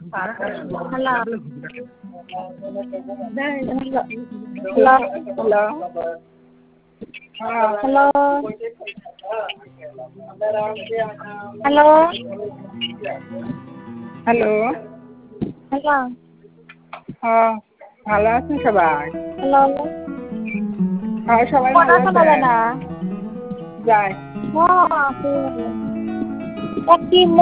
Hello hello hello hello hello hello হ্যাঁ ভালো আছেন সবাই? হ্যালো হ্যাঁ সবাই কথা ভালো শোনা আছে। যায় না যাই একটি